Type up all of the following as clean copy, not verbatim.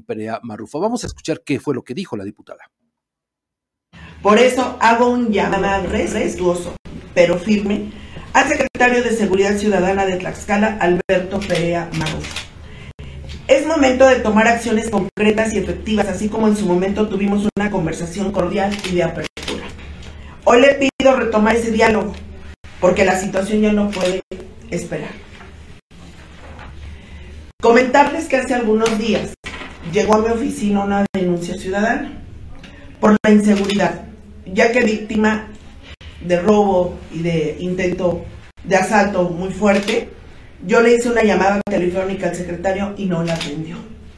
Perea Marrufo. Vamos a escuchar qué fue lo que dijo la diputada. Por eso hago un llamado respetuoso, pero firme, al secretario de Seguridad Ciudadana de Tlaxcala, Alberto Perea Marrufo. Es momento de tomar acciones concretas y efectivas, así como en su momento tuvimos una conversación cordial y de apertura. Hoy le pido retomar ese diálogo, porque la situación ya no puede esperar. Comentarles que hace algunos días llegó a mi oficina una denuncia ciudadana por la inseguridad, ya que víctima de robo y de intento de asalto muy fuerte, yo le hice una llamada telefónica al secretario y no la atendió.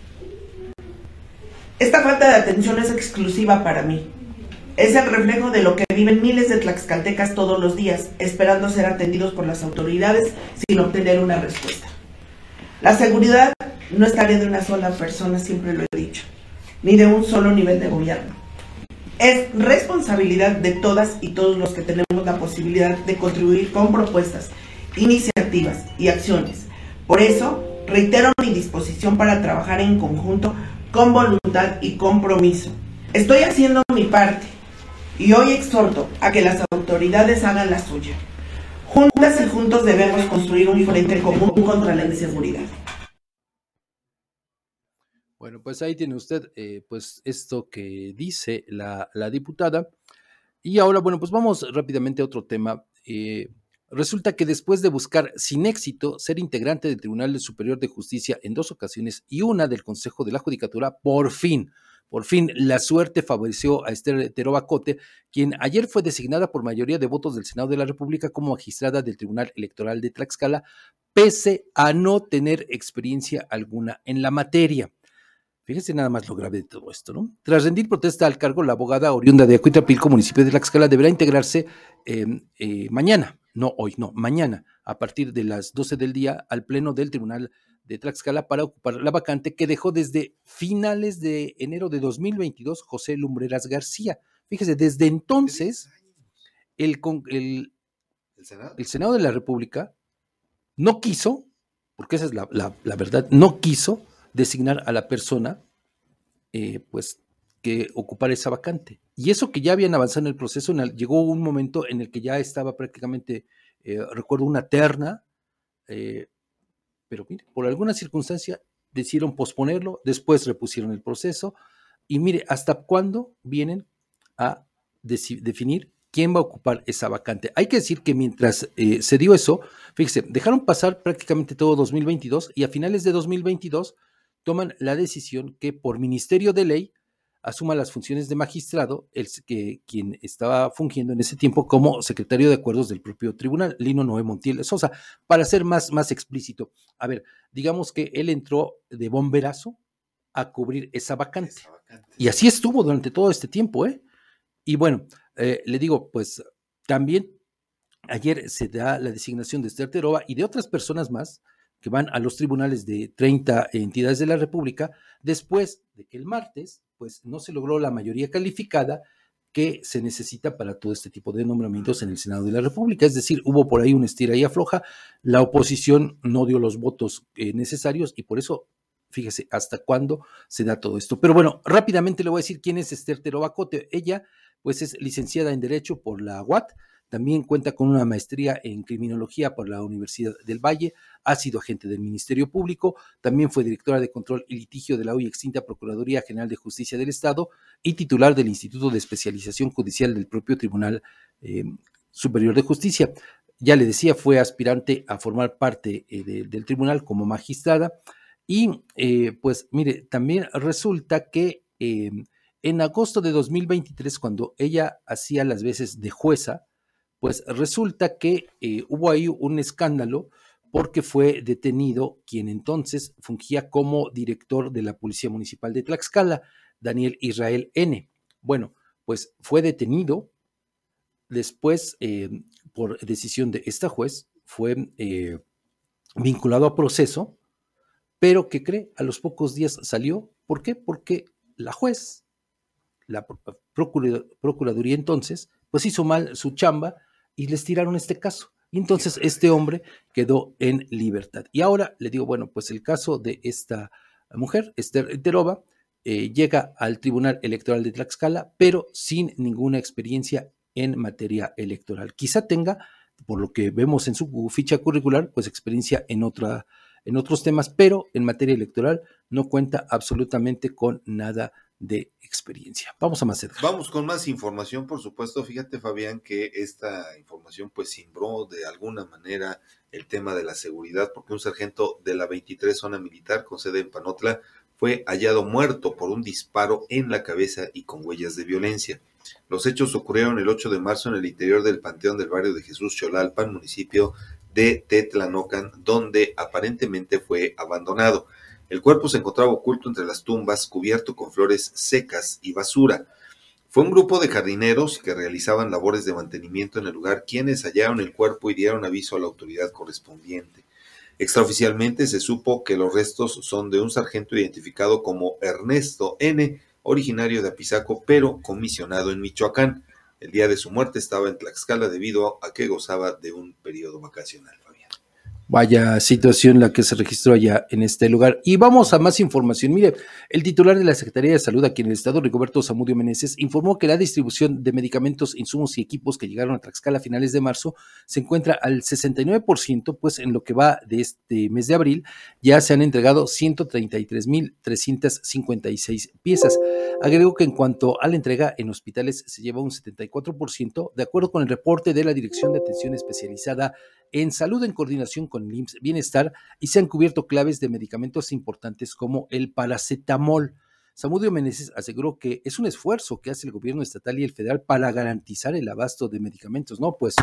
Esta falta de atención es exclusiva para mí. Es el reflejo de lo que viven miles de tlaxcaltecas todos los días, esperando ser atendidos por las autoridades sin obtener una respuesta. La seguridad no es tarea de una sola persona, siempre lo he dicho, ni de un solo nivel de gobierno. Es responsabilidad de todas y todos los que tenemos la posibilidad de contribuir con propuestas, iniciativas y acciones. Por eso, reitero mi disposición para trabajar en conjunto con voluntad y compromiso. Estoy haciendo mi parte y hoy exhorto a que las autoridades hagan la suya. Juntas y juntos debemos construir un frente común contra la inseguridad. Bueno, pues ahí tiene usted pues esto que dice la diputada. Y ahora, bueno, pues vamos rápidamente a otro tema. Resulta que después de buscar sin éxito ser integrante del Tribunal Superior de Justicia en 2 ocasiones y una del Consejo de la Judicatura, por fin, la suerte favoreció a Esther Teroba Cote, quien ayer fue designada por mayoría de votos del Senado de la República como magistrada del Tribunal Electoral de Tlaxcala, pese a no tener experiencia alguna en la materia. Fíjense nada más lo grave de todo esto, ¿no? Tras rendir protesta al cargo, la abogada oriunda de Acuitlapilco, municipio de Tlaxcala, deberá integrarse mañana, no hoy, no, mañana, a partir de las 12 del día, al pleno del Tribunal de Tlaxcala para ocupar la vacante que dejó desde finales de enero de 2022 José Lumbreras García. Fíjese, desde entonces, el Senado de la República no quiso, porque esa es la verdad, no quiso designar a la persona pues que ocupara esa vacante. Y eso que ya habían avanzado en el proceso, llegó un momento en el que ya estaba prácticamente, recuerdo una terna, pero mire, por alguna circunstancia decidieron posponerlo, después repusieron el proceso, y mire, ¿hasta cuándo vienen a definir quién va a ocupar esa vacante? Hay que decir que mientras se dio eso, fíjese, dejaron pasar prácticamente todo 2022 y a finales de 2022 toman la decisión que por ministerio de ley asuma las funciones de magistrado, quien estaba fungiendo en ese tiempo como secretario de acuerdos del propio tribunal, Lino Noé Montiel Sosa. Para ser más explícito, a ver, digamos que él entró de bomberazo a cubrir esa vacante. Y así estuvo durante todo este tiempo, ¿eh? Y bueno, le digo, pues también ayer se da la designación de Esther Teroba y de otras personas más que van a los tribunales de 30 entidades de la República, después de que el martes, pues no se logró la mayoría calificada que se necesita para todo este tipo de nombramientos en el Senado de la República. Es decir, hubo por ahí una estira y afloja, la oposición no dio los votos necesarios y por eso, fíjese, hasta cuándo se da todo esto. Pero bueno, rápidamente le voy a decir quién es Esther Teroba Cote. Ella, pues es licenciada en Derecho por la UAT, también cuenta con una maestría en criminología por la Universidad del Valle, ha sido agente del Ministerio Público, también fue directora de control y litigio de la hoy extinta Procuraduría General de Justicia del Estado y titular del Instituto de Especialización Judicial del propio Tribunal Superior de Justicia. Ya le decía, fue aspirante a formar parte del tribunal como magistrada y pues mire, también resulta que en agosto de 2023, cuando ella hacía las veces de jueza, pues resulta que hubo ahí un escándalo porque fue detenido quien entonces fungía como director de la Policía Municipal de Tlaxcala, Daniel Israel N. Bueno, pues fue detenido, después por decisión de esta juez, fue vinculado a proceso, pero ¿qué cree? A los pocos días salió. ¿Por qué? Porque la juez, la Procuraduría entonces, pues hizo mal su chamba y les tiraron este caso. Y entonces este hombre quedó en libertad. Y ahora le digo, bueno, pues el caso de esta mujer, Esther Teroba, llega al Tribunal Electoral de Tlaxcala, pero sin ninguna experiencia en materia electoral. Quizá tenga, por lo que vemos en su ficha curricular, pues experiencia en otros temas, pero en materia electoral no cuenta absolutamente con nada de experiencia. Vamos a más, Edgar. Vamos con más información, por supuesto. Fíjate, Fabián, que esta información pues cimbró de alguna manera el tema de la seguridad, porque un sargento de la 23 Zona Militar con sede en Panotla fue hallado muerto por un disparo en la cabeza y con huellas de violencia. Los hechos ocurrieron el 8 de marzo en el interior del Panteón del barrio de Jesús Xolalpan, municipio de Tetlanocan, donde aparentemente fue abandonado. El cuerpo se encontraba oculto entre las tumbas, cubierto con flores secas y basura. Fue un grupo de jardineros que realizaban labores de mantenimiento en el lugar quienes hallaron el cuerpo y dieron aviso a la autoridad correspondiente. Extraoficialmente se supo que los restos son de un sargento identificado como Ernesto N., originario de Apizaco, pero comisionado en Michoacán. El día de su muerte estaba en Tlaxcala debido a que gozaba de un periodo vacacional. Vaya situación la que se registró allá en este lugar. Y vamos a más información. Mire, el titular de la Secretaría de Salud aquí en el estado, Rigoberto Zamudio Meneses, informó que la distribución de medicamentos, insumos y equipos que llegaron a Tlaxcala a finales de marzo se encuentra al 69%, pues en lo que va de este mes de abril ya se han entregado 133,356 piezas. Agregó que en cuanto a la entrega en hospitales se lleva un 74%, de acuerdo con el reporte de la Dirección de Atención Especializada en Salud en coordinación con el IMSS Bienestar, y se han cubierto claves de medicamentos importantes como el paracetamol. Zamudio Meneses aseguró que es un esfuerzo que hace el gobierno estatal y el federal para garantizar el abasto de medicamentos. No, pues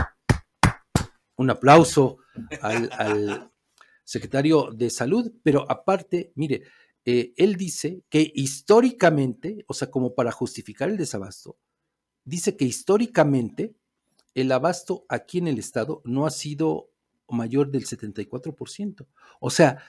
un aplauso al secretario de Salud, pero aparte, mire, él dice que históricamente, o sea, como para justificar el desabasto, dice que históricamente el abasto aquí en el estado no ha sido mayor del 74%. O sea,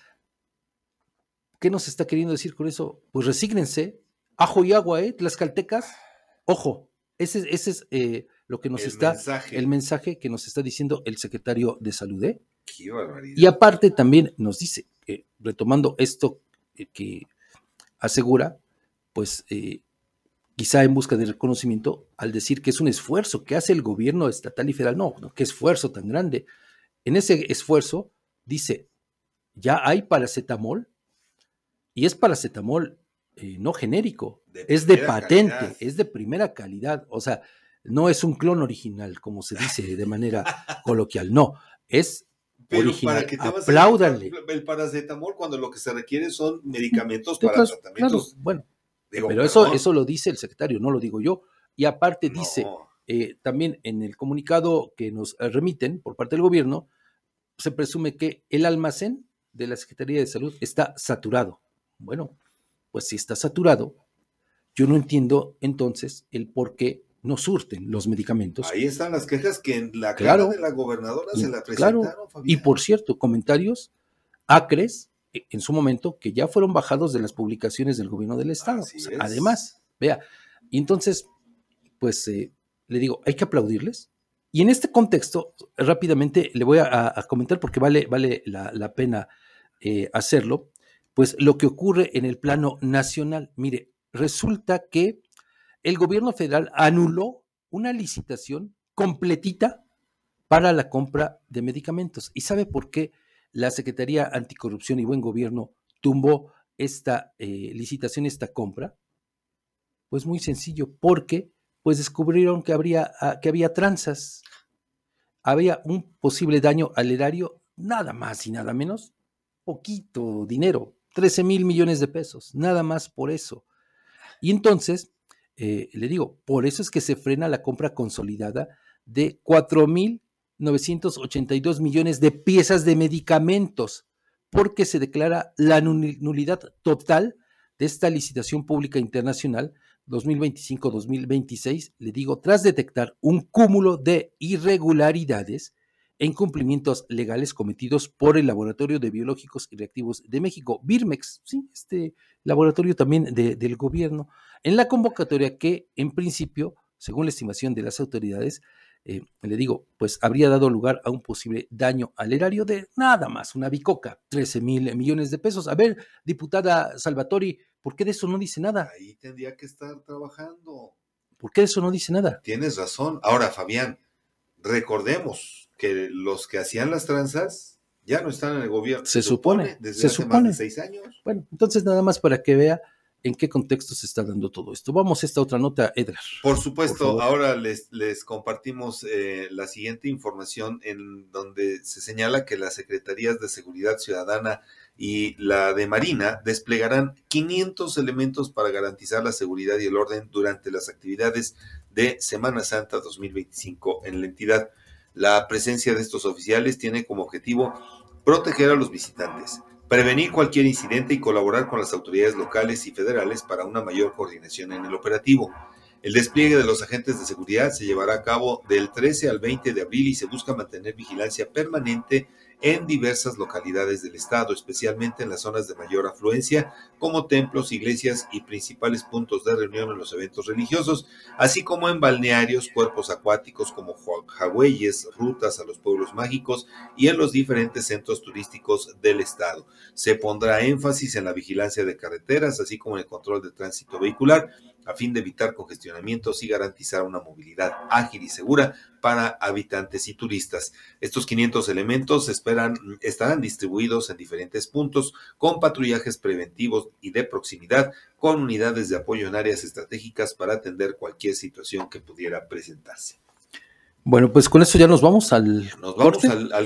¿qué nos está queriendo decir con eso? Pues resígnense, ajo y agua, tlaxcaltecas, ojo, ese es lo que nos el mensaje que nos está diciendo el secretario de Salud, Qué barbaridad. Y aparte también nos dice, retomando esto que asegura, pues quizá en busca de reconocimiento, al decir que es un esfuerzo que hace el gobierno estatal y federal. No, qué esfuerzo tan grande. En ese esfuerzo, dice, ya hay paracetamol, y es paracetamol no genérico, es de patente, calidad. Es de primera calidad, o sea, no es un clon original, como se dice de manera coloquial, no, es pero original. Para que te apláudanle. El paracetamol cuando lo que se requiere son medicamentos para tratamientos. Claro, bueno, pero eso lo dice el secretario, no lo digo yo. Y aparte dice, también en el comunicado que nos remiten por parte del gobierno, se presume que el almacén de la Secretaría de Salud está saturado. Bueno, pues si está saturado, yo no entiendo entonces el por qué no surten los medicamentos. Ahí están las quejas que en la cara de la gobernadora se la presentaron, claro. Fabián. Y por cierto, comentarios acres en su momento que ya fueron bajados de las publicaciones del gobierno del estado. Además, vea, y entonces, pues le digo, hay que aplaudirles. Y en este contexto, rápidamente le voy a comentar porque vale la pena hacerlo, pues lo que ocurre en el plano nacional. Mire, resulta que el gobierno federal anuló una licitación completita para la compra de medicamentos. ¿Y sabe por qué la Secretaría Anticorrupción y Buen Gobierno tumbó esta licitación, esta compra? Pues muy sencillo, porque pues descubrieron que había tranzas, había un posible daño al erario, nada más y nada menos, poquito dinero, 13,000 millones de pesos, nada más por eso. Y entonces, le digo, por eso es que se frena la compra consolidada de 4,982 millones de piezas de medicamentos, porque se declara la nulidad total de esta licitación pública internacional 2025-2026, le digo, tras detectar un cúmulo de irregularidades e incumplimientos legales cometidos por el Laboratorio de Biológicos y Reactivos de México, Birmex, sí, este laboratorio también del gobierno, en la convocatoria que, en principio, según la estimación de las autoridades, le digo, pues habría dado lugar a un posible daño al erario de nada más, una bicoca, 13,000 millones de pesos. A ver, diputada Salvatori, ¿por qué de eso no dice nada? Ahí tendría que estar trabajando. ¿Por qué de eso no dice nada? Tienes razón. Ahora, Fabián, recordemos que los que hacían las tranzas ya no están en el gobierno. Se supone, desde se hace supone. más de 6 años. Bueno, entonces nada más para que vea en qué contexto se está dando todo esto. Vamos a esta otra nota, Edgar. Por supuesto, favor. ahora les compartimos la siguiente información en donde se señala que las Secretarías de Seguridad Ciudadana y la de Marina desplegarán 500 elementos para garantizar la seguridad y el orden durante las actividades de Semana Santa 2025 en la entidad. La presencia de estos oficiales tiene como objetivo proteger a los visitantes, prevenir cualquier incidente y colaborar con las autoridades locales y federales para una mayor coordinación en el operativo. El despliegue de los agentes de seguridad se llevará a cabo del 13 al 20 de abril y se busca mantener vigilancia permanente en diversas localidades del estado, especialmente en las zonas de mayor afluencia, como templos, iglesias y principales puntos de reunión en los eventos religiosos, así como en balnearios, cuerpos acuáticos como jagüeyes, rutas a los pueblos mágicos y en los diferentes centros turísticos del estado. Se pondrá énfasis en la vigilancia de carreteras, así como en el control de tránsito vehicular, a fin de evitar congestionamientos y garantizar una movilidad ágil y segura para habitantes y turistas. Estos 500 elementos estarán distribuidos en diferentes puntos con patrullajes preventivos y de proximidad, con unidades de apoyo en áreas estratégicas para atender cualquier situación que pudiera presentarse. Bueno, pues con eso ya nos vamos al corte. Al